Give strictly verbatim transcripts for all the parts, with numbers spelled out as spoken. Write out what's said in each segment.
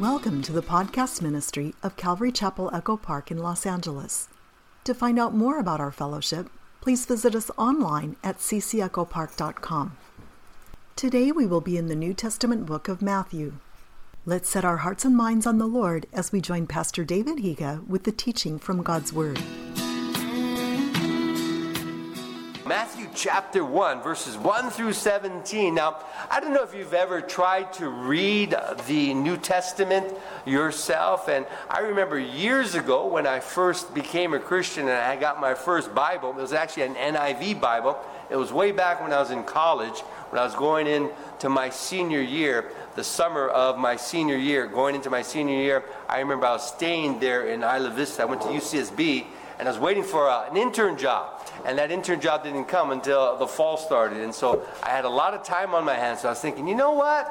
Welcome to the podcast ministry of Calvary Chapel Echo Park in Los Angeles. To find out more about our fellowship, please visit us online at c c echo park dot com. Today we will be in the New Testament book of Matthew. Let's set our hearts and minds on the Lord as we join Pastor David Higa with the teaching from God's Word. Matthew chapter one, verses one through seventeen. Now, I don't know if you've ever tried to read the New Testament yourself. And I remember years ago when I first became a Christian and I got my first Bible. It was actually an N I V Bible. It was way back when I was in college, when I was going into my senior year, the summer of my senior year, going into my senior year. I remember I was staying there in Isla Vista. I went to U C S B. And I was waiting for uh, an intern job. And that intern job didn't come until the fall started. And so I had a lot of time on my hands. So I was thinking, you know what?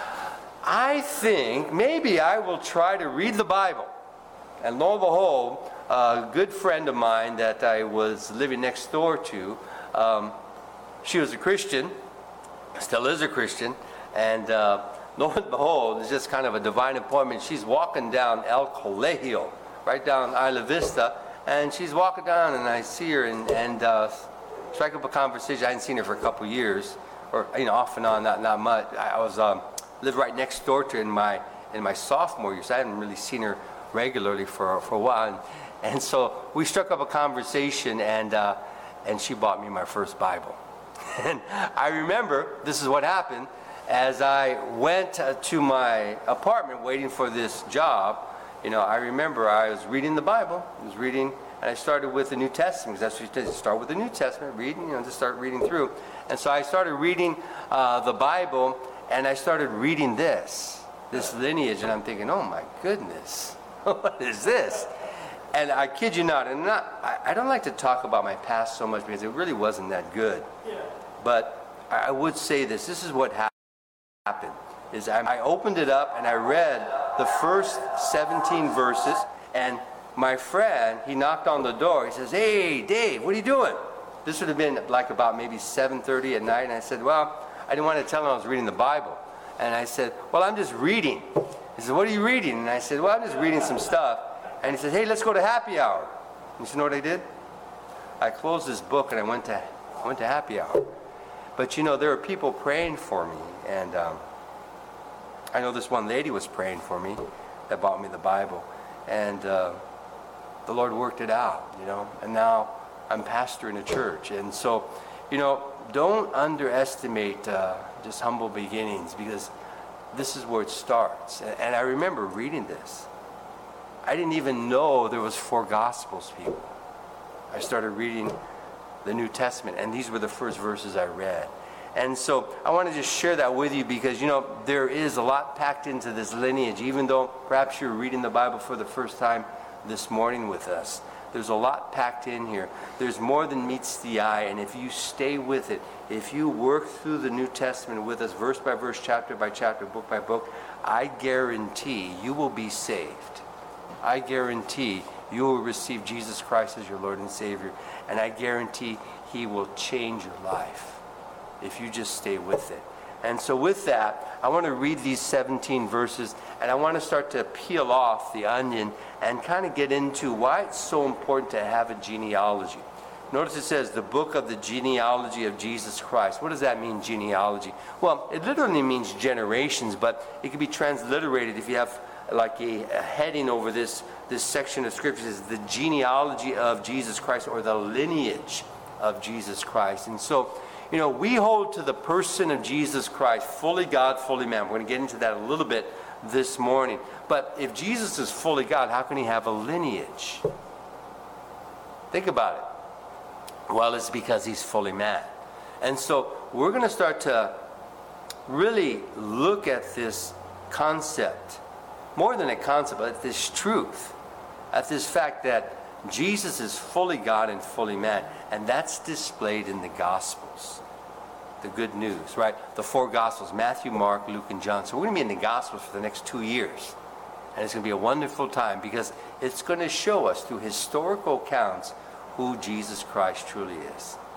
I think maybe I will try to read the Bible. And lo and behold, a good friend of mine that I was living next door to, um, she was a Christian, still is a Christian. And uh, lo and behold, it's just kind of a divine appointment. She's walking down El Colegio, right down Isla Vista. And she's walking down, and I see her, and, and uh, strike up a conversation. I hadn't seen her for a couple years, or you know, off and on, not not much. I, I was um, lived right next door to her in my in my sophomore year, so I hadn't really seen her regularly for for a while. And, and so we struck up a conversation, and uh, and she bought me my first Bible. And I remember this is what happened as I went uh, to my apartment waiting for this job. You know, I remember I was reading the Bible. I was reading, and I started with the New Testament, because that's what you did. Start with the New Testament, reading, you know, just start reading through. And so I started reading uh, the Bible, and I started reading this, this lineage, and I'm thinking, oh my goodness, what is this? And I kid you not, and not, I, I don't like to talk about my past so much because it really wasn't that good. Yeah. But I would say this, this is what happened. Is I opened it up and I read the first seventeen verses, and my friend, he knocked on the door. He says, "Hey, Dave, what are you doing?" This would have been like about maybe seven thirty at night, and I said, "Well, I didn't want to tell him I was reading the Bible." And I said, "Well, I'm just reading." He said, "What are you reading?" And I said, "Well, I'm just reading some stuff." And he said, "Hey, let's go to happy hour." And you know what I did? I closed this book and I went to I went to happy hour. But you know, there were people praying for me, and um, I know this one lady was praying for me that bought me the Bible, and uh, the Lord worked it out, you know, and now I'm pastoring a church. And so, you know, don't underestimate uh, just humble beginnings, because this is where it starts. And, and I remember reading this. I didn't even know there was four Gospels, people. I started reading the New Testament, and these were the first verses I read. And so I want to just share that with you, because, you know, there is a lot packed into this lineage. Even though perhaps you're reading the Bible for the first time this morning with us, there's a lot packed in here. There's more than meets the eye. And if you stay with it, if you work through the New Testament with us, verse by verse, chapter by chapter, book by book, I guarantee you will be saved. I guarantee you will receive Jesus Christ as your Lord and Savior. And I guarantee He will change your life if you just stay with it. And so with that, I want to read these seventeen verses, and I want to start to peel off the onion and kind of get into why it's so important to have a genealogy. Notice it says the book of the genealogy of Jesus Christ. What does that mean, genealogy? Well, it literally means generations, but it can be transliterated if you have like a, a heading over this, this section of Scripture. Is the genealogy of Jesus Christ, or the lineage of Jesus Christ. And so, you know, we hold to the person of Jesus Christ, fully God, fully man. We're going to get into that a little bit this morning. But if Jesus is fully God, how can He have a lineage? Think about it. Well, it's because He's fully man. And so we're going to start to really look at this concept, more than a concept, but at this truth, at this fact that Jesus is fully God and fully man. And that's displayed in the Gospels. The good news, right? The four Gospels, Matthew, Mark, Luke, and John. So we're going to be in the Gospels for the next two years. And it's going to be a wonderful time, because it's going to show us through historical accounts who Jesus Christ truly is.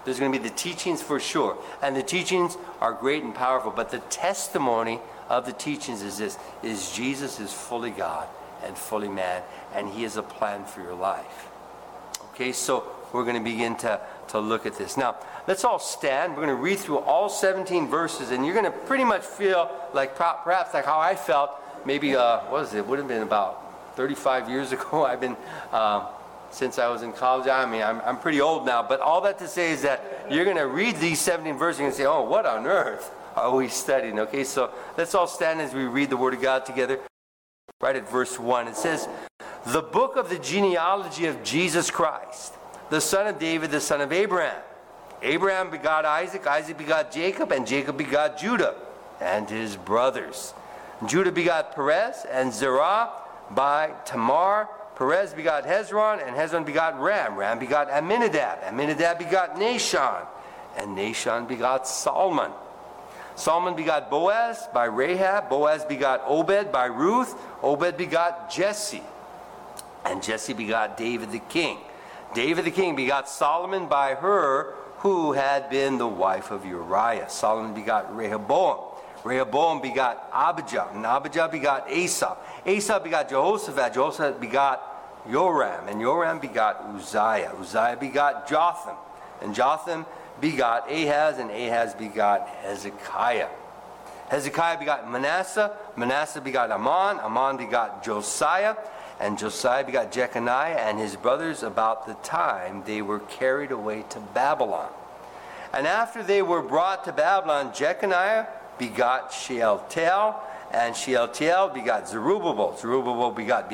There's going to be the teachings for sure. And the teachings are great and powerful. But the testimony of the teachings is this, is Jesus is fully God and fully man. And he has a plan for your life. Okay, so we're going to begin to, to look at this. Now, let's all stand. We're going to read through all seventeen verses. And you're going to pretty much feel like perhaps like how I felt maybe, uh, what was it? It would have been about thirty-five years ago. I've been... Uh, Since I was in college. I mean, I'm, I'm pretty old now, but all that to say is that you're going to read these seventeen verses and say, oh, what on earth are we studying? Okay, so let's all stand as we read the Word of God together. Right at verse one, it says, the book of the genealogy of Jesus Christ, the son of David, the son of Abraham. Abraham begot Isaac, Isaac begot Jacob, and Jacob begot Judah and his brothers. Judah begot Perez and Zerah by Tamar. Perez begot Hezron, and Hezron begot Ram. Ram begot Amminadab. Amminadab begot Nahshon, and Nahshon begot Salmon. Salmon begot Boaz by Rahab. Boaz begot Obed by Ruth. Obed begot Jesse, and Jesse begot David the king. David the king begot Solomon by her who had been the wife of Uriah. Solomon begot Rehoboam. Rehoboam begot Abijah, and Abijah begot Asa. Asa begot Jehoshaphat. Jehoshaphat begot Joram, and Joram begot Uzziah. Uzziah begot Jotham, and Jotham begot Ahaz, and Ahaz begot Hezekiah. Hezekiah begot Manasseh. Manasseh begot Amon. Amon begot Josiah, and Josiah begot Jeconiah and his brothers about the time they were carried away to Babylon. And after they were brought to Babylon, Jeconiah begot Shealtiel, and Shealtiel begot Zerubbabel. Zerubbabel begot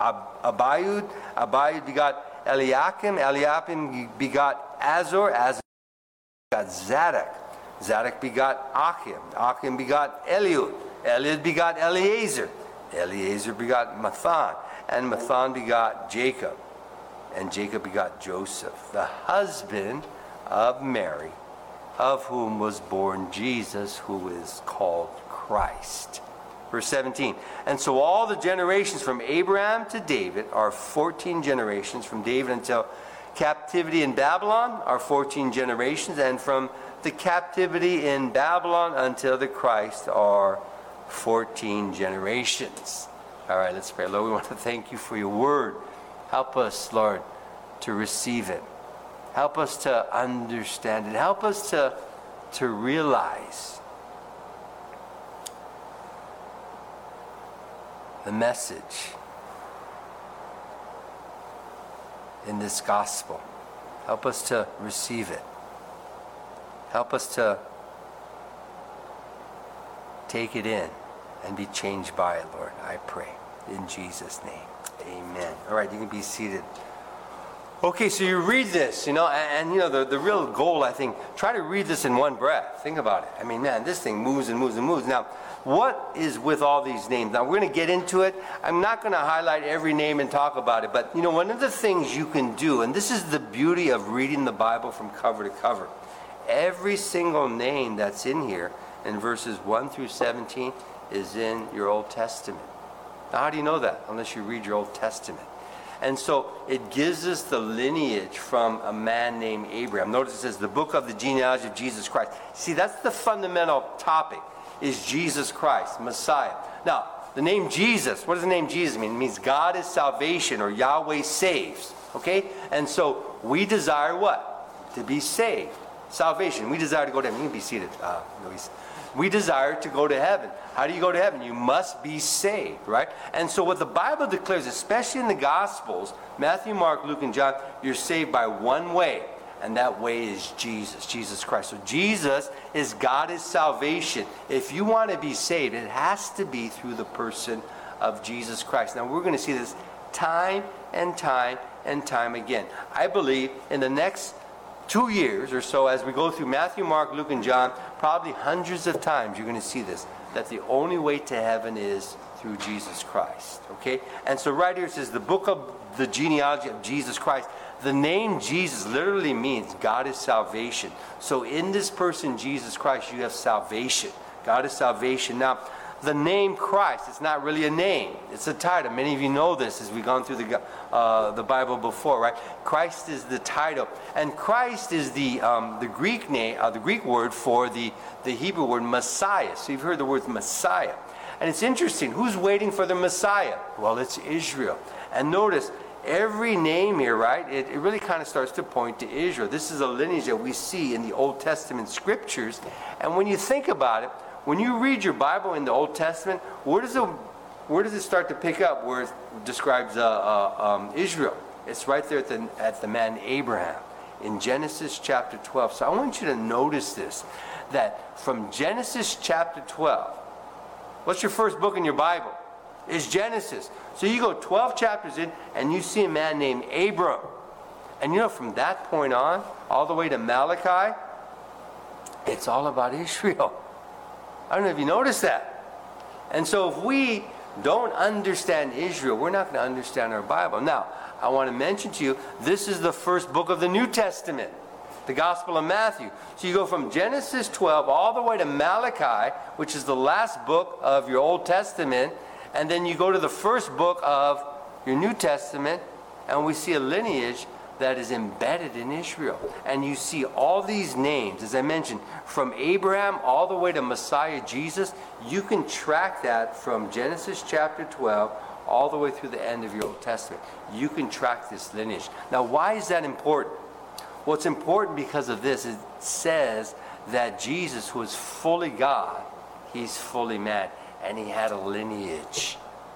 Abiud. Abiud begot Eliakim. Eliakim begot Azor. Azor begot Zadok. Zadok begot Achim. Achim begot Eliud. Eliud begot Eleazar. Eleazar begot Mathan. And Mathan begot Jacob. And Jacob begot Joseph, the husband of Mary, of whom was born Jesus, who is called Christ. Verse seventeen, and so all the generations from Abraham to David are fourteen generations. From David until captivity in Babylon are fourteen generations. And from the captivity in Babylon until the Christ are fourteen generations. All right, let's pray. Lord, we want to thank you for your word. Help us, Lord, to receive it. Help us to understand it. Help us to, to realize the message in this gospel. Help us to receive it. Help us to take it in and be changed by it, Lord. I pray in Jesus' name. Amen. All right, you can be seated. Okay, so you read this, you know, and, and you know, the, the real goal, I think, try to read this in one breath. Think about it. I mean, man, this thing moves and moves and moves. Now, what is with all these names? Now, we're going to get into it. I'm not going to highlight every name and talk about it, but, you know, one of the things you can do, and this is the beauty of reading the Bible from cover to cover, every single name that's in here in verses one through seventeen is in your Old Testament. Now, how do you know that? Unless you read your Old Testament. And so it gives us the lineage from a man named Abraham. Notice it says the book of the genealogy of Jesus Christ. See, that's the fundamental topic, is Jesus Christ, Messiah. Now, the name Jesus, what does the name Jesus mean? It means God is salvation, or Yahweh saves. Okay? And so we desire what? To be saved. Salvation. We desire to go to heaven. You can be seated, uh, Luis. We desire to go to heaven. How do you go to heaven? You must be saved, right? And so what the Bible declares, especially in the Gospels, Matthew, Mark, Luke, and John, you're saved by one way, and that way is Jesus, Jesus Christ. So Jesus is God is salvation. If you want to be saved, it has to be through the person of Jesus Christ. Now, we're going to see this time and time and time again. I believe in the next two years or so, as we go through Matthew, Mark, Luke, and John, probably hundreds of times you're going to see this, that the only way to heaven is through Jesus Christ. Okay? And so right here it says the book of the genealogy of Jesus Christ. The name Jesus literally means God is salvation. So in this person, Jesus Christ, you have salvation. God is salvation. Now, the name Christ, it's not really a name. It's a title. Many of you know this as we've gone through the uh, the Bible before, right? Christ is the title, and Christ is the um, the Greek name, uh, the Greek word for the the Hebrew word Messiah. So you've heard the word Messiah, and it's interesting. Who's waiting for the Messiah? Well, it's Israel. And notice every name here, right? It, it really kind of starts to point to Israel. This is a lineage that we see in the Old Testament scriptures, and when you think about it. When you read your Bible in the Old Testament, where does it, where does it start to pick up where it describes uh, uh, um, Israel? It's right there at the, at the man Abraham in Genesis chapter twelve. So I want you to notice this, that from Genesis chapter twelve, what's your first book in your Bible? It's Genesis. So you go twelve chapters in and you see a man named Abram. And you know, from that point on, all the way to Malachi, it's all about Israel. I don't know if you noticed that. And so if we don't understand Israel, we're not going to understand our Bible. Now, I want to mention to you, this is the first book of the New Testament, the Gospel of Matthew. So you go from Genesis twelve all the way to Malachi, which is the last book of your Old Testament, and then you go to the first book of your New Testament, and we see a lineage that is embedded in Israel. And you see all these names, as I mentioned, from Abraham all the way to Messiah Jesus. You can track that from Genesis chapter twelve all the way through the end of your Old Testament. You can track this lineage. Now, why is that important? Well, it's important because of this. It says that Jesus, who is fully God, he's fully man, and he had a lineage.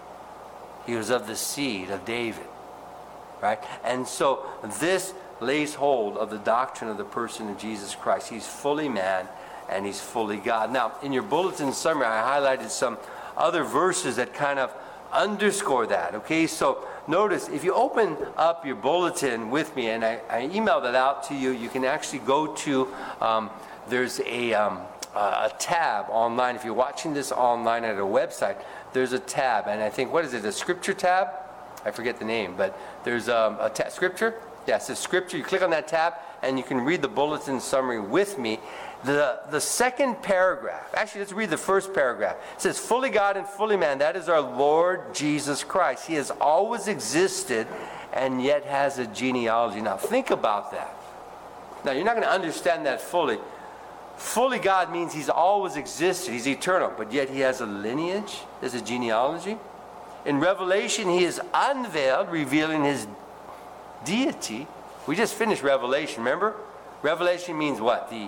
He was of the seed of David. Right? And so this lays hold of the doctrine of the person of Jesus Christ. He's fully man and he's fully God. Now, in your bulletin summary, I highlighted some other verses that kind of underscore that. Okay, so notice, if you open up your bulletin with me, and I, I emailed it out to you, you can actually go to, um, there's a, um, a tab online. If you're watching this online at a website, there's a tab, and I think, what is it, a scripture tab? I forget the name, but there's um, a ta- scripture. Yes, yeah, it's scripture. You click on that tab, and you can read the bulletin summary with me. The the second paragraph, actually, let's read the first paragraph. It says, fully God and fully man, that is our Lord Jesus Christ. He has always existed and yet has a genealogy. Now, think about that. Now, you're not going to understand that fully. Fully God means he's always existed. He's eternal, but yet he has a lineage. There's a genealogy. In Revelation, he is unveiled, revealing his deity. We just finished Revelation, remember? Revelation means what? The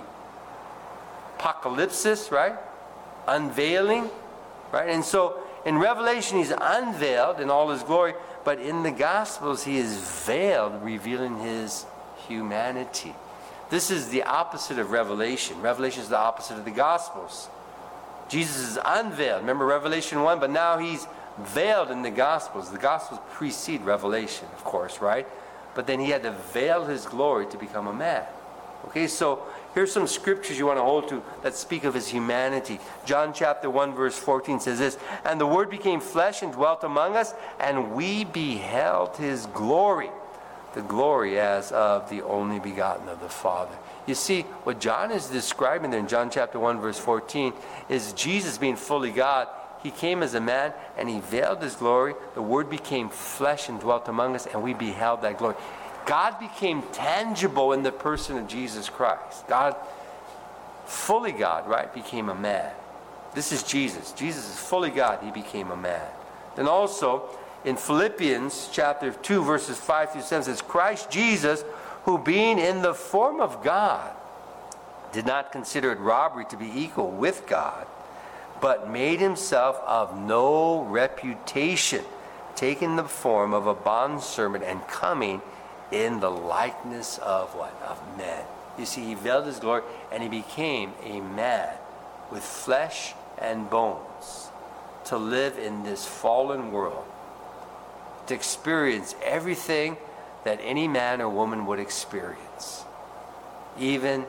apocalypsis, right? Unveiling, right? And so in Revelation, he's unveiled in all his glory, but in the Gospels, he is veiled, revealing his humanity. This is the opposite of Revelation. Revelation is the opposite of the Gospels. Jesus is unveiled. Remember Revelation one? But now he's veiled in the Gospels. The Gospels precede Revelation, of course, right? But then he had to veil his glory to become a man. Okay, so here's some scriptures you want to hold to that speak of his humanity. John chapter one verse fourteen says this, and the Word became flesh and dwelt among us, and we beheld his glory. The glory as of the only begotten of the Father. You see, what John is describing there in John chapter one verse fourteen is Jesus being fully God. He came as a man and he veiled his glory. The Word became flesh and dwelt among us, and we beheld that glory. God became tangible in the person of Jesus Christ. God, fully God, right, became a man. This is Jesus. Jesus is fully God. He became a man. Then also, in Philippians chapter two, verses five through seven, says, Christ Jesus, who being in the form of God, did not consider it robbery to be equal with God, but made himself of no reputation, taking the form of a bondservant and coming in the likeness of what? Of men. You see, he veiled his glory and he became a man with flesh and bones to live in this fallen world, to experience everything that any man or woman would experience, even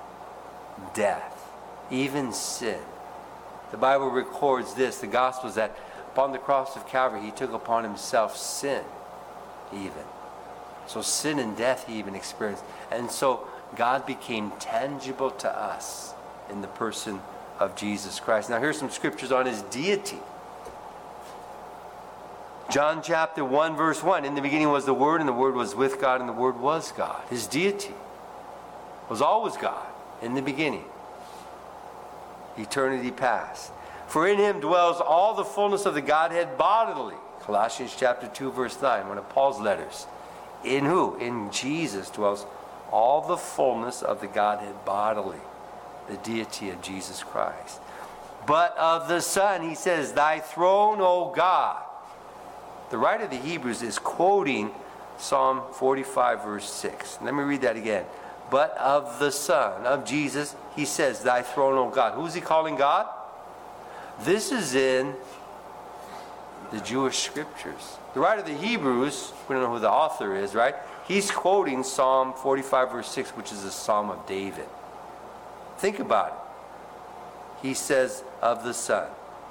death, even sin. The Bible records this, the Gospels, that upon the cross of Calvary, he took upon himself sin, even. So sin and death he even experienced. And so God became tangible to us in the person of Jesus Christ. Now here's some scriptures on his deity. John chapter one verse one, in the beginning was the Word, and the Word was with God, and the Word was God. His deity was always God in the beginning. Eternity past. For in him dwells all the fullness of the Godhead bodily. Colossians chapter two verse nine, one of Paul's letters. In who? In Jesus dwells all the fullness of the Godhead bodily. The deity of Jesus Christ. But of the Son, he says, thy throne, O God. The writer of the Hebrews is quoting Psalm forty-five verse six. Let me read that again. But of the Son, of Jesus, he says, thy throne, O God. Who is he calling God? This is in the Jewish scriptures. The writer of the Hebrews, we don't know who the author is, right? He's quoting Psalm forty-five verse six, which is a Psalm of David. Think about it. He says, of the Son,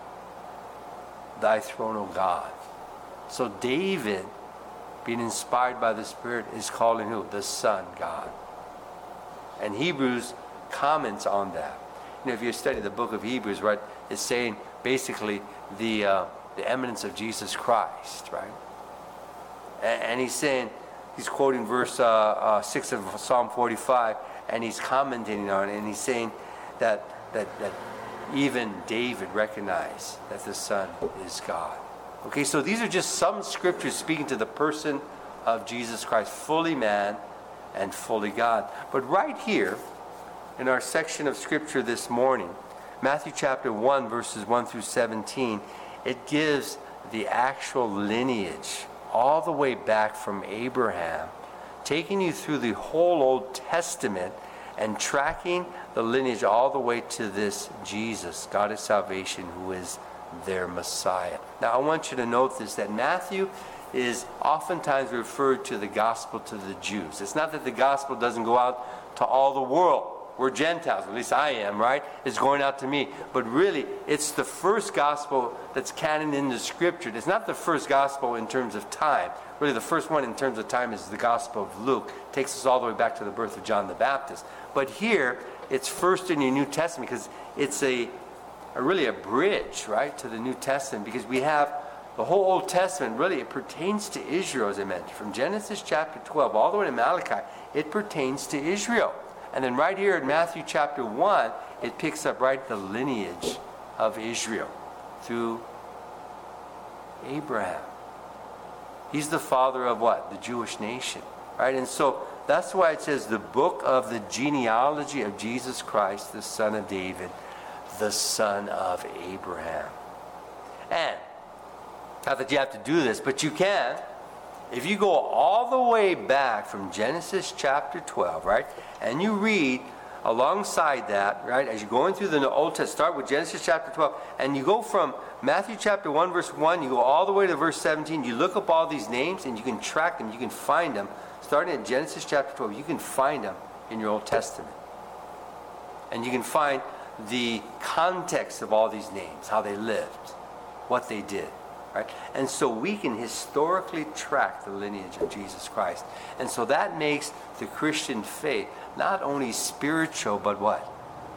thy throne, O God. So David, being inspired by the Spirit, is calling who? The Son, God. And Hebrews comments on that. You know, if you study the book of Hebrews, right, it's saying basically the uh, the eminence of Jesus Christ, right? And, and he's saying, he's quoting verse uh, uh, six of Psalm forty-five, and he's commenting on it, and he's saying that that that even David recognized that the Son is God. Okay, so these are just some scriptures speaking to the person of Jesus Christ, fully man and fully God. But right here, in our section of scripture this morning, Matthew chapter one, verses one through seventeen, it gives the actual lineage all the way back from Abraham, taking you through the whole Old Testament and tracking the lineage all the way to this Jesus, God of salvation, who is their Messiah. Now I want you to note this, that Matthew is oftentimes referred to the gospel to the Jews. It's not that the gospel doesn't go out to all the world. We're Gentiles, at least I am, right? It's going out to me. But really, it's the first gospel that's canon in the scripture. It's not the first gospel in terms of time. Really, the first one in terms of time is the gospel of Luke. It takes us all the way back to the birth of John the Baptist. But here, it's first in your New Testament because it's a, a really a bridge, right, to the New Testament, because we have the whole Old Testament. Really, it pertains to Israel, as I mentioned. From Genesis chapter twelve all the way to Malachi, it pertains to Israel. And then right here in Matthew chapter one, it picks up right the lineage of Israel through Abraham. He's the father of what? The Jewish nation, right? And so that's why it says the book of the genealogy of Jesus Christ, the son of David, the son of Abraham. And not that you have to do this, but you can. If you go all the way back from Genesis chapter twelve, right, and you read alongside that, right, as you're going through the Old Testament, start with Genesis chapter twelve, and you go from Matthew chapter one, verse one, you go all the way to verse seventeen, you look up all these names, and you can track them, you can find them. Starting at Genesis chapter twelve, you can find them in your Old Testament. And you can find the context of all these names, how they lived, what they did. Right? And so we can historically track the lineage of Jesus Christ. And so that makes the Christian faith not only spiritual, but what?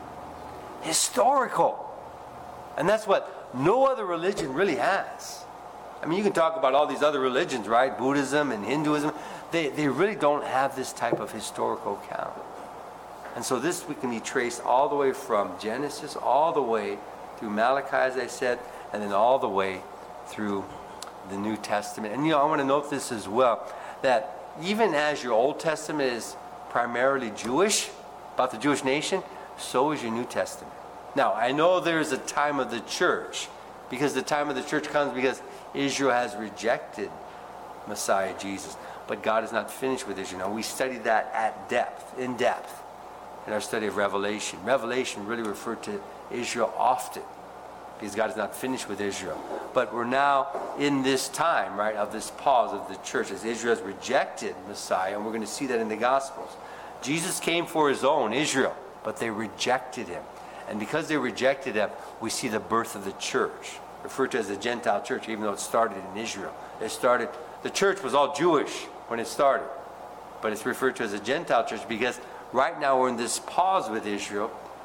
Historical. And that's what no other religion really has. I mean, you can talk about all these other religions, right? Buddhism and Hinduism. They, they really don't have this type of historical account. And so this we can be traced all the way from Genesis, all the way through Malachi, as I said, and then all the way through the New Testament. And you know, I want to note this as well, that even as your Old Testament is primarily Jewish, about the Jewish nation, so is your New Testament. Now, I know there's a time of the church, because the time of the church comes because Israel has rejected Messiah Jesus. But God is not finished with Israel. Now, we study that at depth, in depth, in our study of Revelation. Revelation really referred to Israel often, because God is not finished with Israel. But we're now in this time, right, of this pause of the church, as Israel has rejected Messiah, and we're going to see that in the Gospels. Jesus came for his own, Israel, but they rejected him. And because they rejected him, we see the birth of the church, referred to as the Gentile church, even though it started in Israel. It started, the church was all Jewish when it started, but it's referred to as a Gentile church because right now we're in this pause with Israel,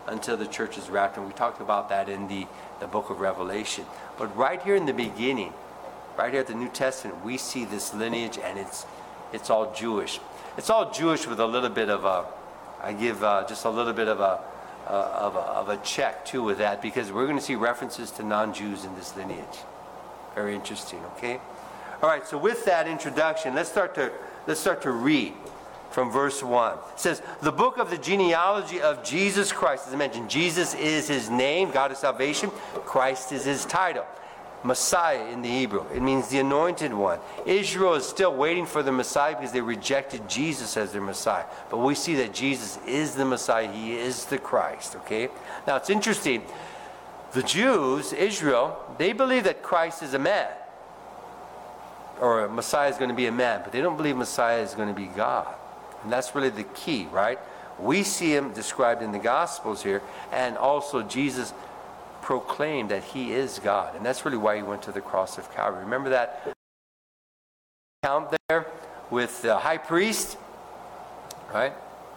until the church is raptured. And we talked about that in the, the book of Revelation. But right here in the beginning, right here at the New Testament, we see this lineage, and it's it's all Jewish. It's all Jewish with a little bit of a, I give uh, just a little bit of a, uh, of a, of a check too with that, because we're going to see references to non-Jews in this lineage. Very interesting, okay? All right, so with that introduction, let's start to let's start to read from verse one. It says, the book of the genealogy of Jesus Christ. As I mentioned, Jesus is his name, God of salvation. Christ is his title. Messiah in the Hebrew. It means the anointed one. Israel is still waiting for the Messiah because they rejected Jesus as their Messiah. But we see that Jesus is the Messiah. He is the Christ, okay? Now, it's interesting. The Jews, Israel, they believe that Christ is a man. Or Messiah is going to be a man. But they don't believe Messiah is going to be God. And that's really the key, right? We see him described in the Gospels here. And also Jesus proclaimed that he is God. And that's really why he went to the cross of Calvary. Remember that account there with the high priest? Right?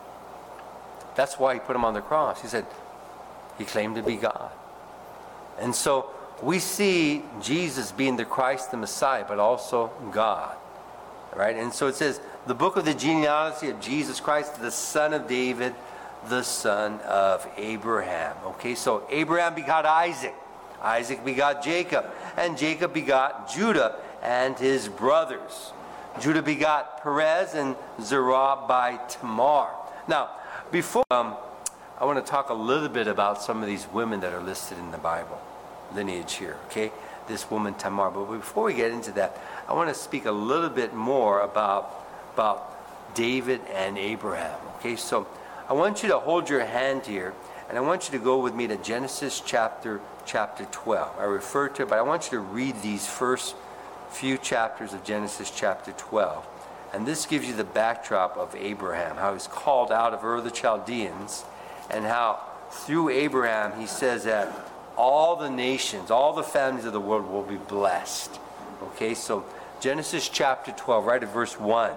That's why he put him on the cross. He said he claimed to be God. And so we see Jesus being the Christ, the Messiah, but also God. Right? And so it says, the book of the genealogy of Jesus Christ, the son of David, the son of Abraham. Okay, so Abraham begot Isaac. Isaac begot Jacob. And Jacob begot Judah and his brothers. Judah begot Perez and Zerah by Tamar. Now, before um, I want to talk a little bit about some of these women that are listed in the Bible lineage here. Okay, this woman Tamar. But before we get into that, I want to speak a little bit more about about David and Abraham. Okay, so I want you to hold your hand here, and I want you to go with me to Genesis chapter chapter twelve. I refer to it, but I want you to read these first few chapters of Genesis chapter twelve. And this gives you the backdrop of Abraham, how he's called out of Ur of the Chaldeans, and how through Abraham he says that all the nations, all the families of the world will be blessed. Okay, so Genesis chapter twelve, right at verse one.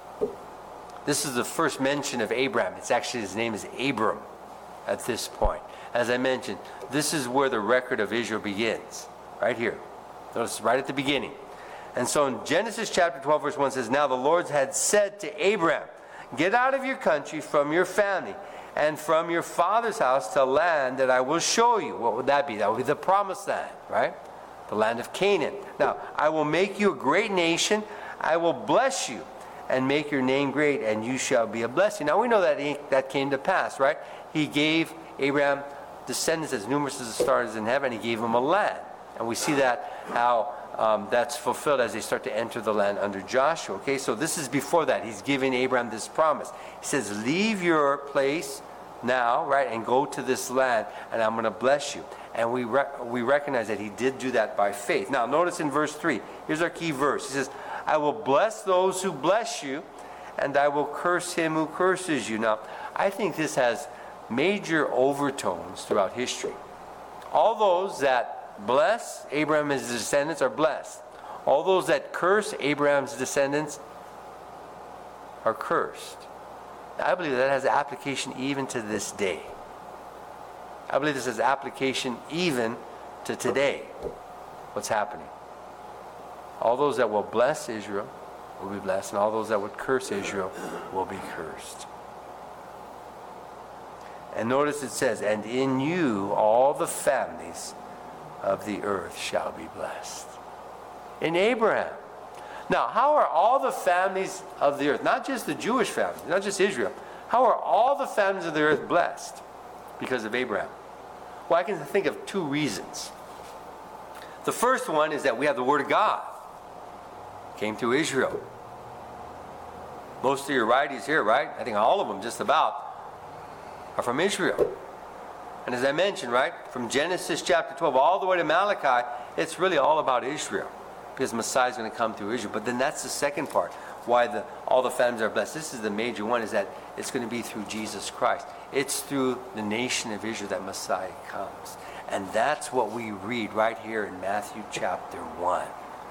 This is the first mention of Abraham. It's actually, his name is Abram at this point. As I mentioned, this is where the record of Israel begins. Right here. Notice right at the beginning. And so in Genesis chapter twelve, verse one says, now the Lord had said to Abraham, get out of your country, from your family, and from your father's house to a land that I will show you. What would that be? That would be the promised land, right? The land of Canaan. Now, I will make you a great nation. I will bless you and make your name great, and you shall be a blessing. Now, we know that he, that came to pass, right? He gave Abraham descendants as numerous as the stars in heaven. He gave him a land. And we see that how um, that's fulfilled as they start to enter the land under Joshua. Okay, so this is before that. He's giving Abraham this promise. He says, leave your place now, right, and go to this land, and I'm going to bless you. And we re- we recognize that he did do that by faith. Now, notice in verse three. Here's our key verse. He says, I will bless those who bless you, and I will curse him who curses you. Now, I think this has major overtones throughout history. All those that bless Abraham and his descendants are blessed. All those that curse Abraham's descendants are cursed. Now, I believe that has application even to this day. I believe this has application even to today. What's happening? All those that will bless Israel will be blessed, and all those that would curse Israel will be cursed. And notice it says, and in you all the families of the earth shall be blessed. In Abraham. Now, how are all the families of the earth, not just the Jewish families, not just Israel, how are all the families of the earth blessed? Because of Abraham. Well, I can think of two reasons. The first one is that we have the Word of God. Came through Israel. Most of your writings here, right? I think all of them just about are from Israel. And as I mentioned, right, from Genesis chapter twelve all the way to Malachi, it's really all about Israel. Because Messiah is going to come through Israel. But then that's the second part. Why the all the families are blessed. This is the major one, is that it's going to be through Jesus Christ. It's through the nation of Israel that Messiah comes. And that's what we read right here in Matthew chapter one.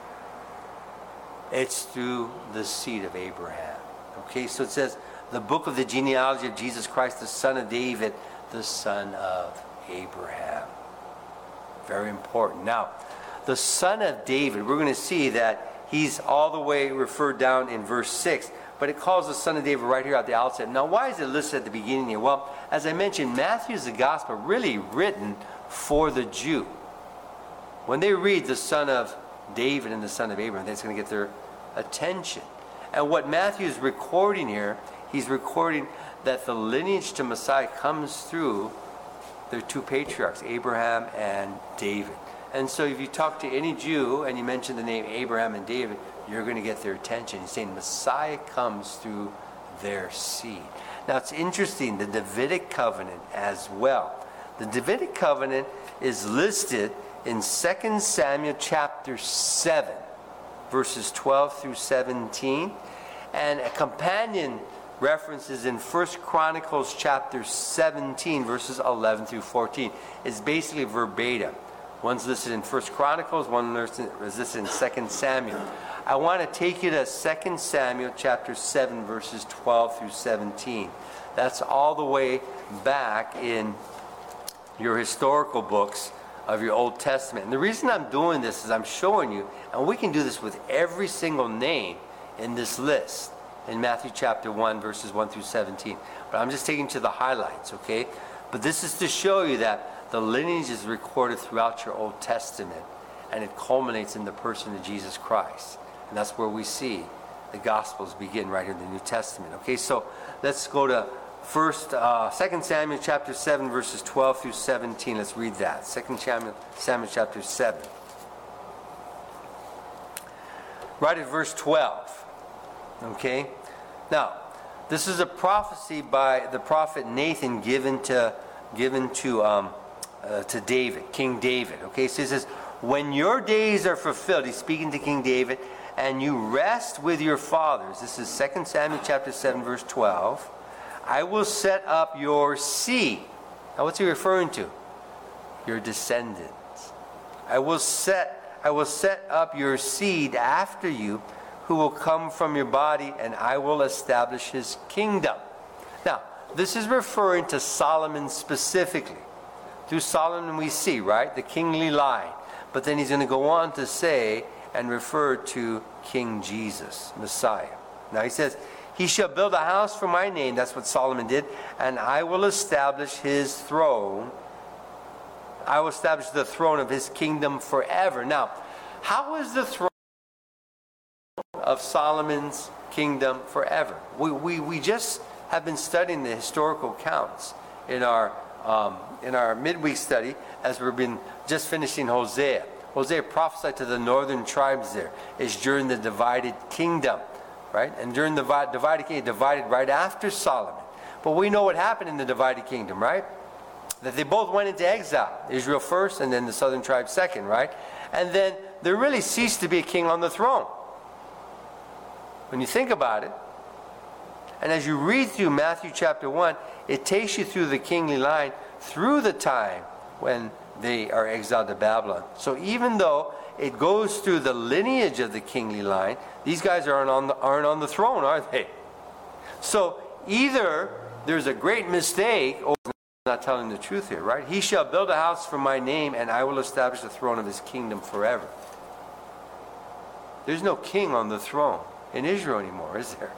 It's through the seed of Abraham. Okay, so it says, the book of the genealogy of Jesus Christ, the son of David, the son of Abraham. Very important. Now, the son of David, we're going to see that he's all the way referred down in verse six, but it calls the son of David right here at the outset. Now, why is it listed at the beginning here? Well, as I mentioned, Matthew is the gospel really written for the Jew. When they read the son of David and the son of Abraham, that's going to get their attention. And what Matthew is recording here, he's recording that the lineage to Messiah comes through their two patriarchs, Abraham and David. And so if you talk to any Jew and you mention the name Abraham and David, you're going to get their attention. He's saying Messiah comes through their seed. Now it's interesting, the Davidic covenant as well. The Davidic covenant is listed in Second Samuel chapter seven, verses twelve through seventeen, and a companion references in First Chronicles chapter seventeen, verses eleven through fourteen. It's basically verbatim. One's listed in First Chronicles, one is listed in Second Samuel. I want to take you to Second Samuel chapter seven, verses twelve through seventeen. That's all the way back in your historical books of your Old Testament. And the reason I'm doing this is I'm showing you, and we can do this with every single name in this list in Matthew chapter one, verses one through seventeen. But I'm just taking you to the highlights, okay? But this is to show you that the lineage is recorded throughout your Old Testament, and it culminates in the person of Jesus Christ. And that's where we see the Gospels begin, right here in the New Testament. Okay, so let's go to First, uh, Second Samuel chapter seven, verses twelve through seventeen. Let's read that. Second Samuel, Samuel chapter seven. Right at verse twelve. Okay? Now, this is a prophecy by the prophet Nathan given to given to um, uh, to David, King David. Okay, so he says, when your days are fulfilled, he's speaking to King David, and you rest with your fathers. This is Second Samuel chapter seven, verse twelve. I will set up your seed. Now what's he referring to? Your descendants. I will set I will set up your seed after you, who will come from your body, and I will establish his kingdom. Now, this is referring to Solomon specifically. Through Solomon we see, right, the kingly line. But then he's going to go on to say and refer to King Jesus, Messiah. Now he says, he shall build a house for my name. That's what Solomon did. And I will establish his throne. I will establish the throne of his kingdom forever. Now, how is the throne of Solomon's kingdom forever? We, we, we just have been studying the historical accounts in our, um, in our midweek study as we've been just finishing Hosea. Hosea prophesied to the northern tribes there. It's during the divided kingdom. Right? And during the divided kingdom, divided right after Solomon. But we know what happened in the divided kingdom, right? That they both went into exile. Israel first, and then the southern tribe second, right? And then there really ceased to be a king on the throne. When you think about it, and as you read through Matthew chapter one, it takes you through the kingly line through the time when they are exiled to Babylon. So even though it goes through the lineage of the kingly line, these guys aren't on the, aren't on the throne, are they? So either there's a great mistake, or not telling the truth here, right? He shall build a house for my name, and I will establish the throne of his kingdom forever. There's no king on the throne in Israel anymore, is there?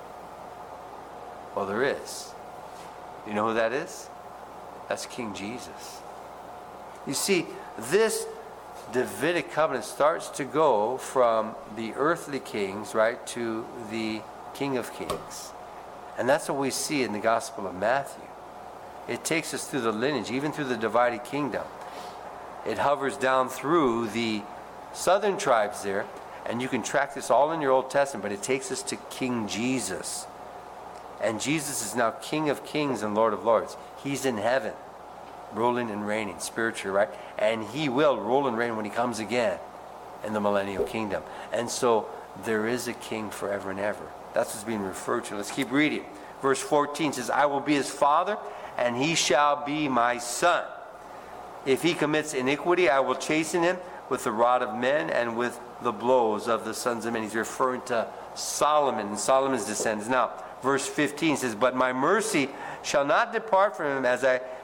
Well, there is. You know who that is? That's King Jesus. You see, this Davidic covenant starts to go from the earthly kings, right, to the King of Kings. And that's what we see in the Gospel of Matthew. It takes us through the lineage, even through the divided kingdom. It hovers down through the southern tribes there, and you can track this all in your Old Testament, but it takes us to King Jesus. And Jesus is now King of Kings and Lord of Lords. He's in heaven, ruling and reigning spiritually, right? And he will rule and reign when he comes again in the millennial kingdom. And so there is a king forever and ever. That's what's being referred to. Let's keep reading. Verse fourteen says, I will be his father, and he shall be my son. If he commits iniquity, I will chasten him with the rod of men and with the blows of the sons of men. He's referring to Solomon and Solomon's descendants. Now, verse fifteen says, but my mercy shall not depart from him, as I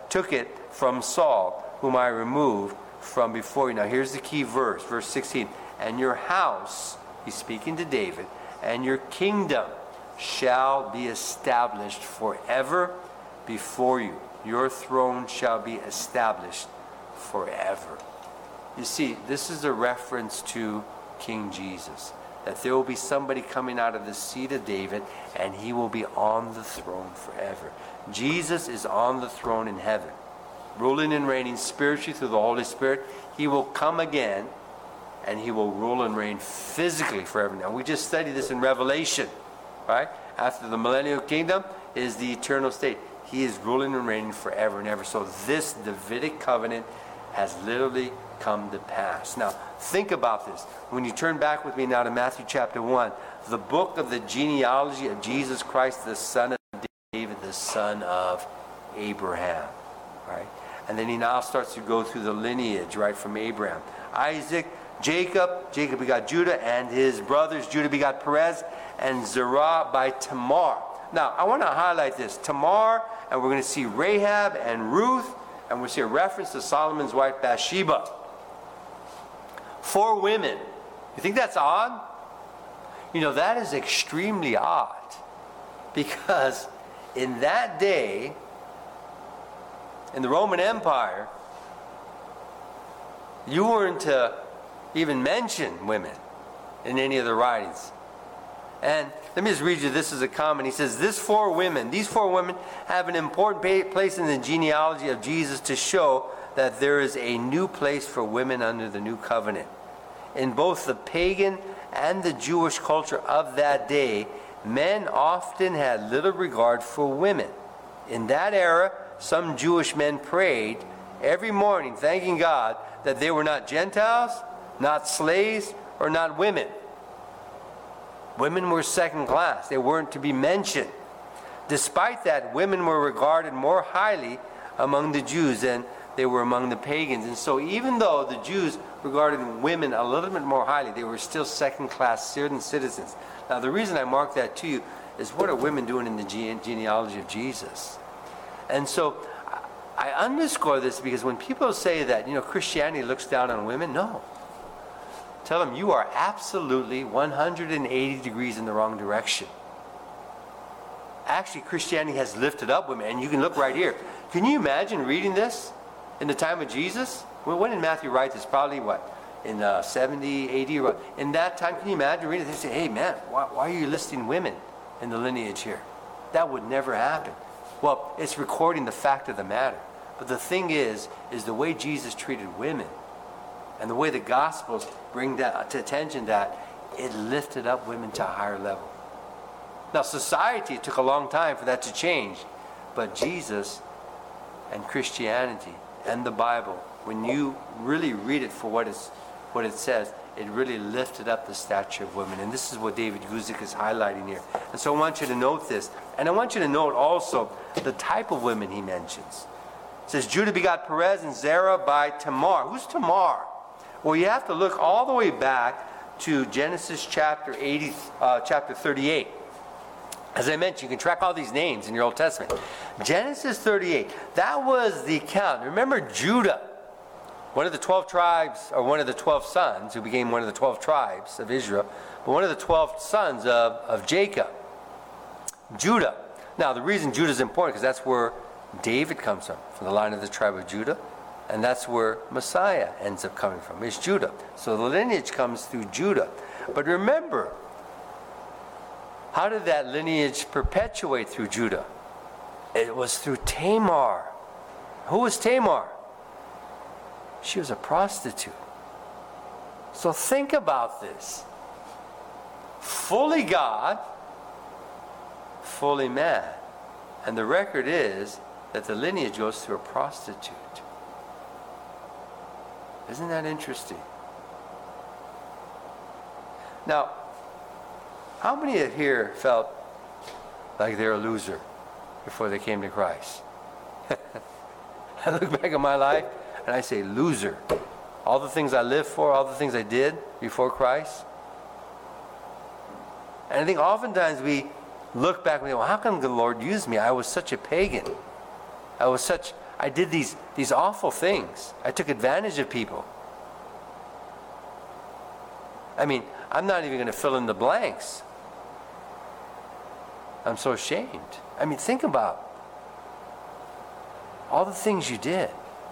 took it from Saul, whom I removed from before you. Now here's the key verse, verse sixteen. And your house, he's speaking to David, and your kingdom shall be established forever before you. Your throne shall be established forever. You see, this is a reference to King Jesus. That there will be somebody coming out of the seed of David, and he will be on the throne forever. Jesus is on the throne in heaven, ruling and reigning spiritually through the Holy Spirit. He will come again, and he will rule and reign physically forever. Now, we just studied this in Revelation, right? After the millennial kingdom is the eternal state. He is ruling and reigning forever and ever. So this Davidic covenant has literally come to pass. Now, think about this. When you turn back with me now to Matthew chapter one, the book of the genealogy of Jesus Christ, the son of David, the son of Abraham, right? And then he now starts to go through the lineage, right, from Abraham. Isaac, Jacob, Jacob begot Judah, and his brothers, Judah begot Perez, and Zerah by Tamar. Now, I want to highlight this. Tamar, and we're going to see Rahab and Ruth, and we'll see a reference to Solomon's wife Bathsheba. Four women. You think that's odd? You know, that is extremely odd. Because in that day, in the Roman Empire, you weren't to even mention women in any of the writings. And let me just read you, this is a comment. He says, this four women, these four women have an important place in the genealogy of Jesus to show that there is a new place for women under the new covenant. In both the pagan and the Jewish culture of that day, men often had little regard for women. In that era, some Jewish men prayed every morning, thanking God that they were not Gentiles, not slaves, or not women. Women were second class. They weren't to be mentioned. Despite that, women were regarded more highly among the Jews than they were among the pagans. And so even though the Jews regarded women a little bit more highly, they were still second-class citizens. Now, the reason I mark that to you is, what are women doing in the gene- genealogy of Jesus? And so I underscore this because when people say that, you know, Christianity looks down on women, no. Tell them you are absolutely one hundred eighty degrees in the wrong direction. Actually, Christianity has lifted up women, and you can look right here. Can you imagine reading this in the time of Jesus? Well, when did Matthew write this? Probably what? In uh, seventy, eighty? Or in that time, can you imagine reading it? They say, hey man, why, why are you listing women in the lineage here? That would never happen. Well, it's recording the fact of the matter. But the thing is, is the way Jesus treated women and the way the Gospels bring that to attention, that it lifted up women to a higher level. Now, society, it took a long time for that to change. But Jesus and Christianity and the Bible, when you really read it for what, it's, what it says, it really lifted up the stature of women. And this is what David Guzik is highlighting here. And so I want you to note this. And I want you to note also the type of women he mentions. It says, Judah begot Perez and Zerah by Tamar. Who's Tamar? Well, you have to look all the way back to Genesis chapter eighty, uh, chapter thirty-eight. As I mentioned, you can track all these names in your Old Testament. Genesis thirty-eight, that was the account. Remember Judah, one of the twelve tribes, or one of the twelve sons, who became one of the twelve tribes of Israel, but one of the twelve sons of, of Jacob. Judah. Now, the reason Judah is important, because that's where David comes from, from the line of the tribe of Judah. And that's where Messiah ends up coming from, is Judah. So the lineage comes through Judah. But remember, how did that lineage perpetuate through Judah? It was through Tamar. Who was Tamar? She was a prostitute. So think about this. Fully God, fully man. And the record is that the lineage goes through a prostitute. Isn't that interesting? Now, how many of here felt like they're a loser before they came to Christ? I look back at my life and I say, loser. All the things I lived for, all the things I did before Christ. And I think oftentimes we look back and we go, well, how come the Lord used me? I was such a pagan. I was such I did these, these awful things. I took advantage of people. I mean, I'm not even going to fill in the blanks. I'm so ashamed. I mean, think about all the things you did.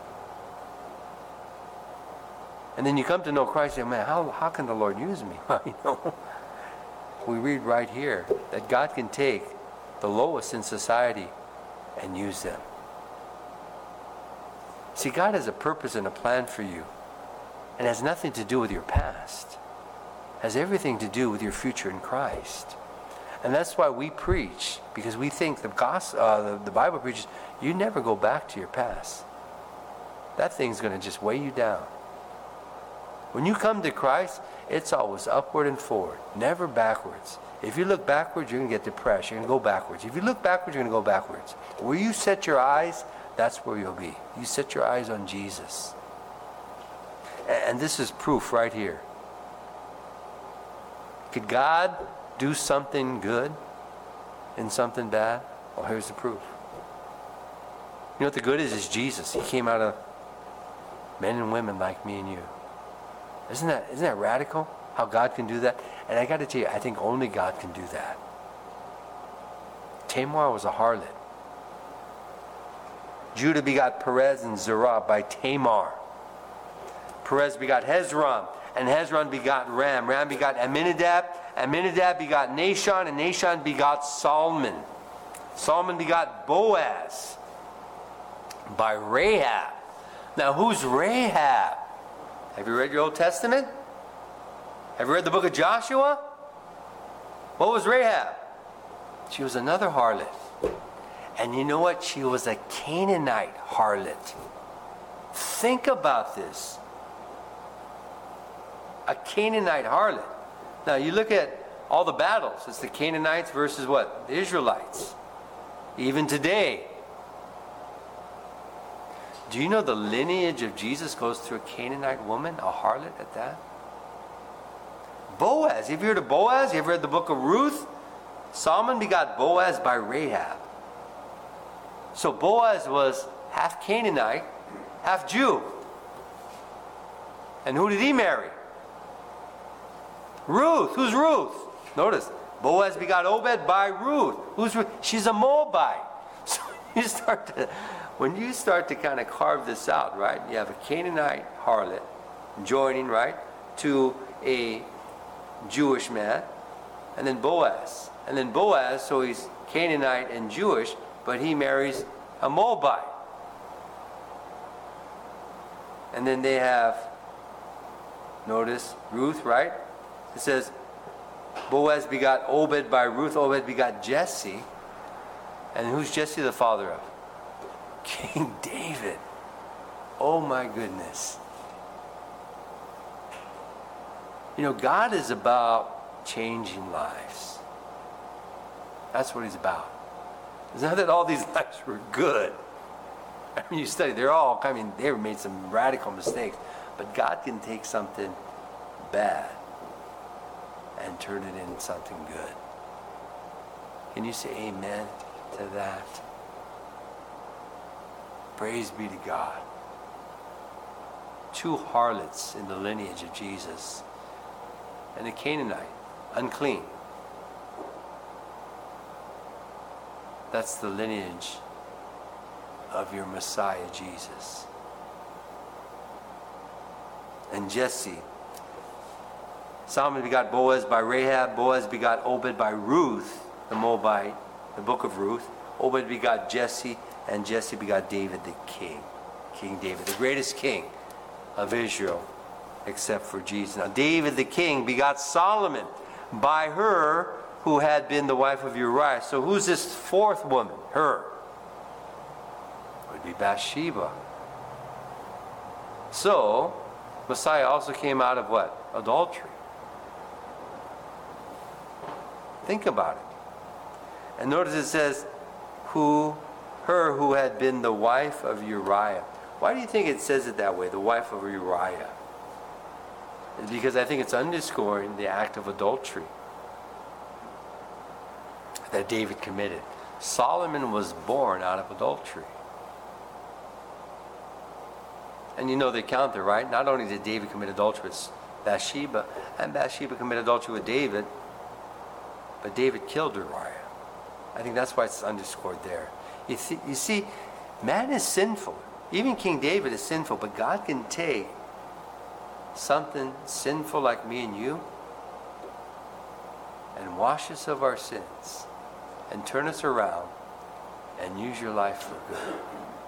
And then you come to know Christ and say, man, how, how can the Lord use me? Well, you know, we read right here that God can take the lowest in society and use them. See, God has a purpose and a plan for you. And it has nothing to do with your past. It has everything to do with your future in Christ. And that's why we preach, because we think the gospel, uh, the, the Bible preaches, you never go back to your past. That thing's going to just weigh you down. When you come to Christ, it's always upward and forward, never backwards. If you look backwards, you're going to get depressed. You're going to go backwards. If you look backwards, you're going to go backwards. Where you set your eyes, that's where you'll be. You set your eyes on Jesus. And this is proof right here. Could God do something good in something bad? Well, here's the proof. You know what the good is? Is Jesus. He came out of men and women like me and you. Isn't that, isn't that radical? How God can do that? And I got to tell you, I think only God can do that. Tamar was a harlot. Judah begot Perez and Zerah by Tamar. Perez begot Hezron, and Hezron begot Ram. Ram begot Amminadab. Amminadab begot Nahshon, and Nahshon begot Solomon. Solomon begot Boaz by Rahab. Now, who's Rahab? Have you read your Old Testament? Have you read the book of Joshua? What was Rahab? She was another harlot. And you know what? She was a Canaanite harlot. Think about this. A Canaanite harlot. Now you look at all the battles. It's the Canaanites versus what? The Israelites. Even today. Do you know the lineage of Jesus goes through a Canaanite woman, a harlot at that? Boaz. Have you heard of Boaz? You ever read the book of Ruth? Solomon begot Boaz by Rahab. So Boaz was half Canaanite, half Jew. And who did he marry? Ruth. Who's Ruth? Notice, Boaz begot Obed by Ruth. Who's Ruth? She's a Moabite. So you start to, when you start to kind of carve this out, right? You have a Canaanite harlot joining, right, to a Jewish man, and then Boaz. And then Boaz, so he's Canaanite and Jewish, but he marries a Moabite. And then they have, notice, Ruth, right? It says, Boaz begot Obed by Ruth. Obed begot Jesse. And who's Jesse the father of? King David. Oh my goodness. You know, God is about changing lives. That's what he's about. It's not that all these lives were good. I mean, you study, they're all, I mean, they made some radical mistakes. But God can take something bad and turn it into something good. Can you say amen to that? Praise be to God. Two harlots in the lineage of Jesus. And a Canaanite, unclean. That's the lineage of your Messiah, Jesus. And Jesse. Solomon begot Boaz by Rahab. Boaz begot Obed by Ruth, the Moabite, the book of Ruth. Obed begot Jesse, and Jesse begot David the king. King David, the greatest king of Israel, except for Jesus. Now, David the king begot Solomon by her who had been the wife of Uriah. So who's this fourth woman? Her. It would be Bathsheba. So, Messiah also came out of what? Adultery. Think about it. And notice it says, who, her who had been the wife of Uriah. Why do you think it says it that way, the wife of Uriah? It's because I think it's underscoring the act of adultery that David committed. Solomon was born out of adultery. And you know the account there, right? Not only did David commit adultery with Bathsheba, and Bathsheba commit adultery with David, but David killed Uriah. I think that's why it's underscored there. You, th- you see, man is sinful. Even King David is sinful, but God can take something sinful like me and you and wash us of our sins and turn us around and use your life for good.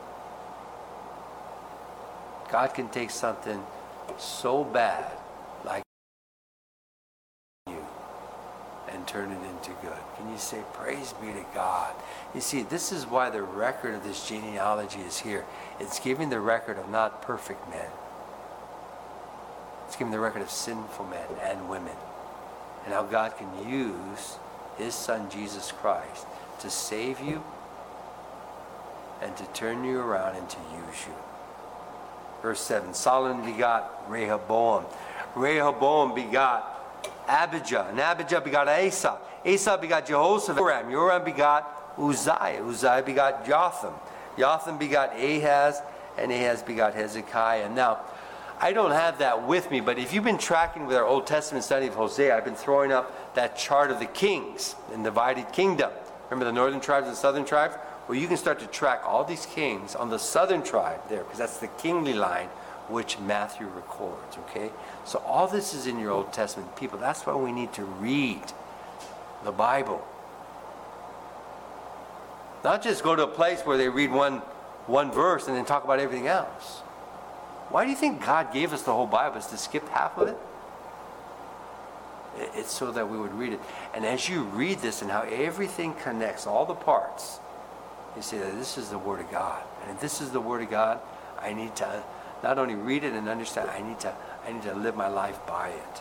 God can take something so bad like you and turn it into good. Can you say, praise be to God? You see, this is why the record of this genealogy is here. It's giving the record of not perfect men. It's giving the record of sinful men and women. And how God can use his son Jesus Christ to save you and to turn you around and to use you. Verse seven, Solomon begot Rehoboam. Rehoboam begot Abijah. And Abijah begot Asa. Asa begot Jehoshaphat. Joram. Joram begot Uzziah. Uzziah begot Jotham. Jotham begot Ahaz. And Ahaz begot Hezekiah. Now, I don't have that with me, but if you've been tracking with our Old Testament study of Hosea, I've been throwing up that chart of the kings in the divided kingdom. Remember the northern tribes and southern tribes? Well, you can start to track all these kings on the southern tribe there, because that's the kingly line which Matthew records, okay? So all this is in your Old Testament people. That's why we need to read the Bible. Not just go to a place where they read one, one verse and then talk about everything else. Why do you think God gave us the whole Bible? Is to skip half of it? It's so that we would read it. And as you read this and how everything connects, all the parts, you say that this is the Word of God. And if this is the Word of God, I need to not only read it and understand, I need to, I need to live my life by it.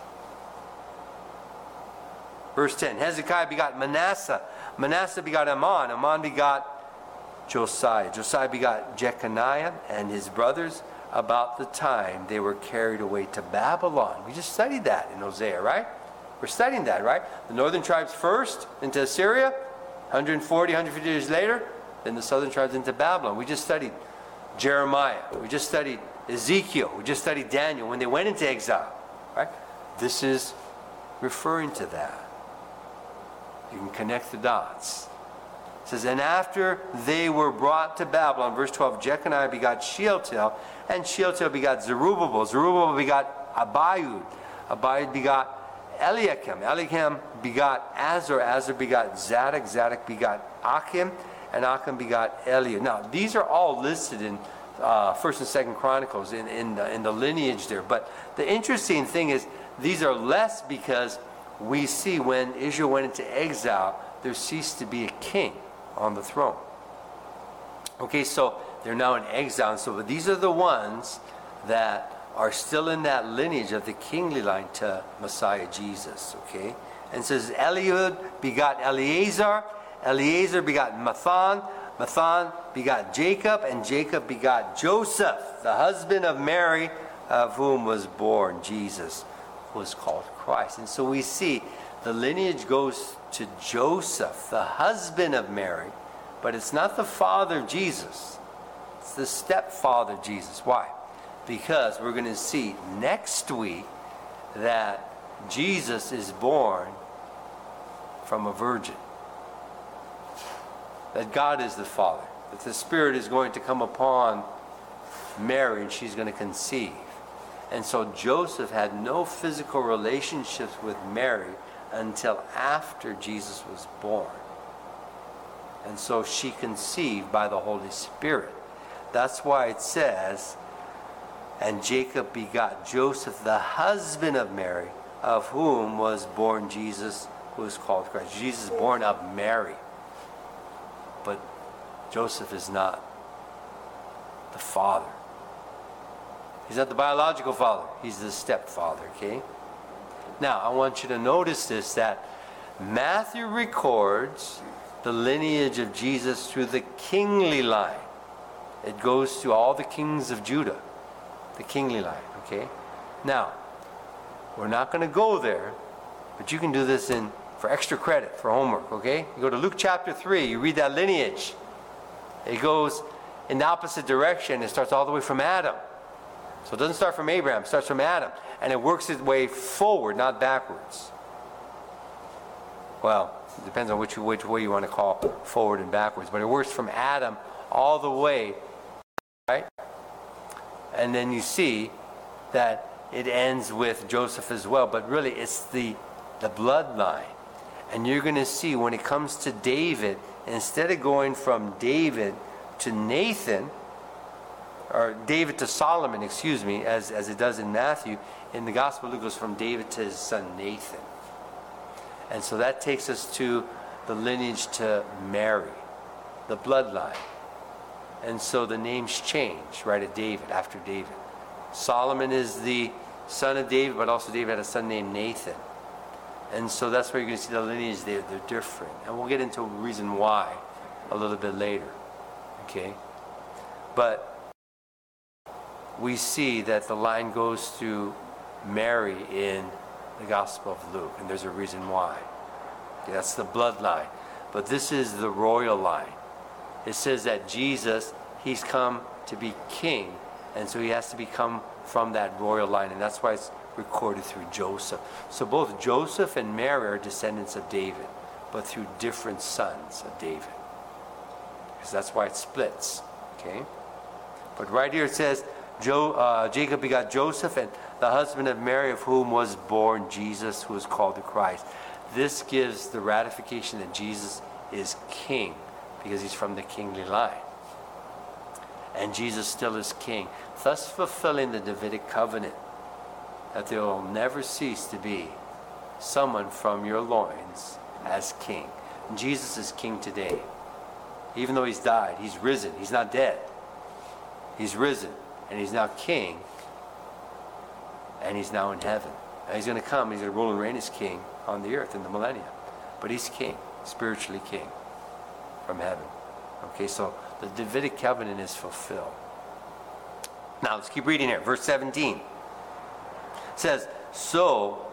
Verse ten, Hezekiah begot Manasseh. Manasseh begot Amon. Amon begot Josiah. Josiah begot Jeconiah and his brothers about the time they were carried away to Babylon. We just studied that in Hosea, right? We're studying that, right? The northern tribes first into Assyria, one hundred forty, one hundred fifty years later, then the southern tribes into Babylon. We just studied Jeremiah. We just studied Ezekiel. We just studied Daniel when they went into exile, right? This is referring to that. You can connect the dots. It says, and after they were brought to Babylon, verse twelve, Jeconiah begot Shealtiel, and Shealtiel begot Zerubbabel. Zerubbabel begot Abiud. Abiud begot Eliakim. Eliakim begot Azor. Azor begot Zadok. Zadok begot Achim. And Achim begot Eliud. Now, these are all listed in uh, First and Second Chronicles in, in, the, in the lineage there. But the interesting thing is, these are less because we see when Israel went into exile, there ceased to be a king on the throne. Okay, so they're now in exile. And so these are the ones that are still in that lineage of the kingly line to Messiah Jesus. Okay, and it says Eliud begot Eleazar. Eleazar begot Mathan. Mathan begot Jacob, and Jacob begot Joseph, the husband of Mary, of whom was born Jesus, who was called Christ. And so we see the lineage goes to Joseph, the husband of Mary, but it's not the father of Jesus. It's the stepfather of Jesus. Why? Because we're going to see next week that Jesus is born from a virgin. That God is the Father. That the Spirit is going to come upon Mary and she's going to conceive. And so Joseph had no physical relationships with Mary until after Jesus was born. And so she conceived by the Holy Spirit. That's why it says, and Jacob begot Joseph, the husband of Mary, of whom was born Jesus, who is called Christ. Jesus is born of Mary. But Joseph is not the father. He's not the biological father. He's the stepfather, okay? Now, I want you to notice this, that Matthew records the lineage of Jesus through the kingly line. It goes to all the kings of Judah, the kingly line, okay? Now, we're not going to go there, but you can do this in for extra credit, for homework, okay? You go to Luke chapter three, you read that lineage. It goes in the opposite direction. It starts all the way from Adam. So it doesn't start from Abraham, it starts from Adam. And it works its way forward, not backwards. Well, it depends on which, which way you want to call forward and backwards. But it works from Adam all the way, right? And then you see that it ends with Joseph as well. But really, it's the, the bloodline. And you're going to see when it comes to David, instead of going from David to Nathan, or David to Solomon, excuse me, as, as it does in Matthew, in the Gospel it goes from David to his son Nathan. And so that takes us to the lineage to Mary, the bloodline. And so the names change, right, at David, after David. Solomon is the son of David, but also David had a son named Nathan. And so that's where you're going to see the lineage there. They're different. And we'll get into a reason why a little bit later. Okay? But we see that the line goes through Mary in the Gospel of Luke. And there's a reason why. Okay, that's the bloodline. But this is the royal line. It says that Jesus, he's come to be king. And so he has to become from that royal line. And that's why it's recorded through Joseph. So both Joseph and Mary are descendants of David, but through different sons of David. Because that's why it splits. Okay? But right here it says, Jo, uh, Jacob begot Joseph, and the husband of Mary, of whom was born Jesus, who is called the Christ. This gives the ratification that Jesus is king, because he's from the kingly line. And Jesus still is king, thus fulfilling the Davidic covenant, that there will never cease to be someone from your loins as king. And Jesus is king today. Even though he's died, he's risen. He's not dead. He's risen. And he's now king. And he's now in heaven. And he's going to come. He's going to rule and reign as king on the earth in the millennium. But he's king, spiritually king from heaven. Okay, so the Davidic covenant is fulfilled. Now let's keep reading here. Verse seventeen. It says, so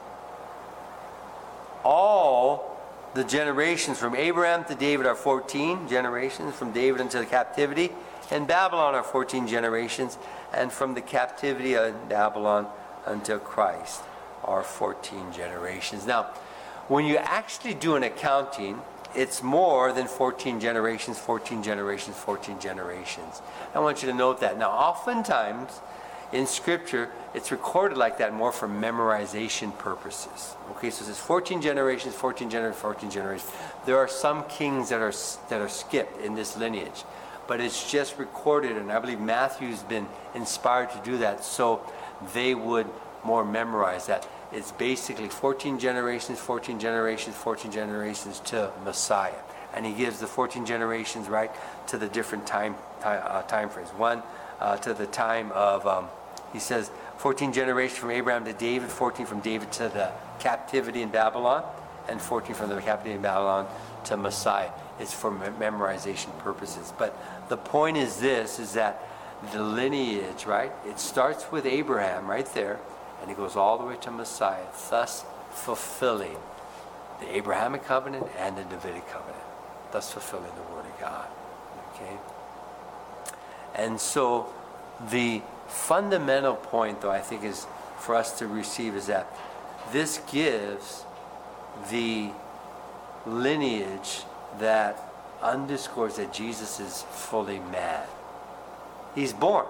all the generations from Abraham to David are fourteen generations, from David unto the captivity in Babylon are fourteen generations, and from the captivity in Babylon until Christ are fourteen generations. Now, when you actually do an accounting, it's more than fourteen generations, fourteen generations, fourteen generations. I want you to note that. Now, oftentimes in Scripture, it's recorded like that more for memorization purposes. Okay, so it says fourteen generations, fourteen generations, fourteen generations. There are some kings that are that are skipped in this lineage, but it's just recorded, and I believe Matthew's been inspired to do that, so they would more memorize that. It's basically fourteen generations, fourteen generations, fourteen generations to Messiah. And he gives the fourteen generations, right, to the different time time, uh, time frames. One, uh, to the time of, um, he says, fourteen generations from Abraham to David, fourteen from David to the captivity in Babylon, and fourteen from the captivity in Babylon to Messiah. It's for memorization purposes. But the point is this, is that the lineage, right, it starts with Abraham right there, and it goes all the way to Messiah, thus fulfilling the Abrahamic covenant and the Davidic covenant, thus fulfilling the Word of God. Okay? And so the fundamental point, though, I think is for us to receive is that this gives the lineage that underscores that Jesus is fully man. He's born.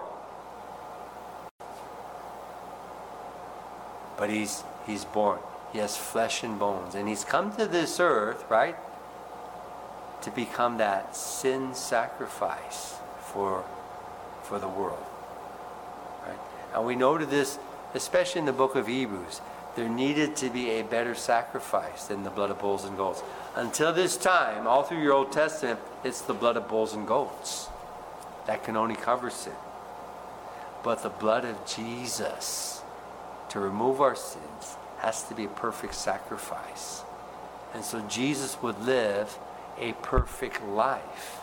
But he's he's born. He has flesh and bones. And he's come to this earth, right, to become that sin sacrifice for, for the world. Right? And we noted this, especially in the book of Hebrews. There needed to be a better sacrifice than the blood of bulls and goats. Until this time, all through your Old Testament, it's the blood of bulls and goats. That can only cover sin. But the blood of Jesus, to remove our sins, has to be a perfect sacrifice. And so Jesus would live a perfect life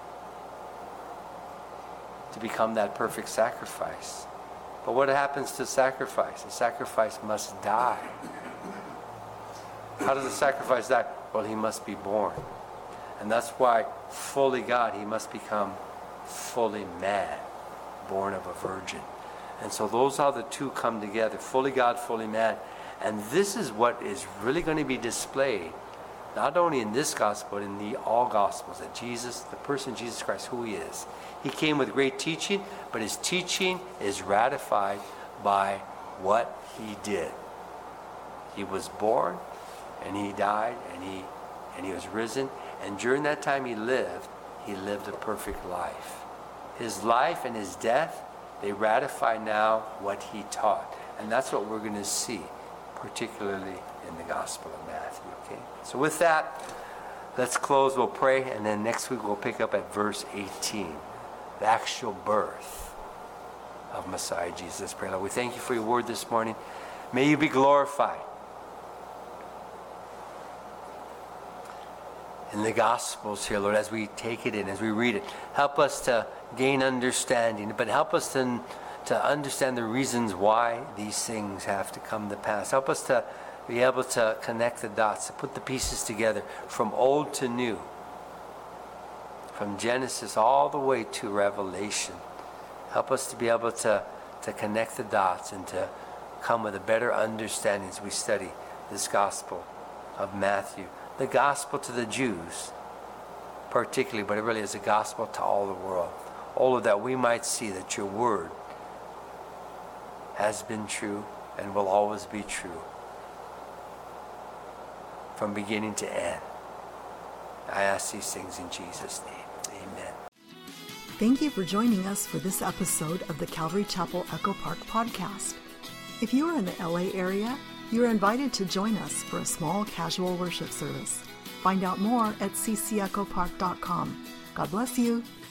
to become that perfect sacrifice. But what happens to sacrifice? A sacrifice must die. How does a sacrifice die? Well, he must be born. And that's why fully God, he must become fully man, born of a virgin. And so those are the two come together, fully God, fully man. And this is what is really going to be displayed, not only in this gospel, but in the all gospels, that Jesus, the person Jesus Christ, who he is. He came with great teaching, but his teaching is ratified by what he did. He was born, and he died, and he and he was risen. And during that time he lived, he lived a perfect life. His life and his death, they ratify now what he taught. And that's what we're going to see, particularly in the Gospel of Matthew. Okay? So with that, let's close, we'll pray, and then next week we'll pick up at verse eighteen, the actual birth of Messiah Jesus. Let's pray. Lord, we thank you for your word this morning. May you be glorified in the Gospels here, Lord, as we take it in, as we read it. Help us to gain understanding, but help us to, to understand the reasons why these things have to come to pass. Help us to be able to connect the dots, to put the pieces together from old to new, from Genesis all the way to Revelation. Help us to be able to, to connect the dots and to come with a better understanding as we study this Gospel of Matthew. The gospel to the Jews, particularly, but it really is a gospel to all the world. All of that we might see that your word has been true and will always be true from beginning to end. I ask these things in Jesus' name. Amen. Thank you for joining us for this episode of the Calvary Chapel Echo Park podcast. If you are in the L A area, you are invited to join us for a small casual worship service. Find out more at c c echo park dot com. God bless you.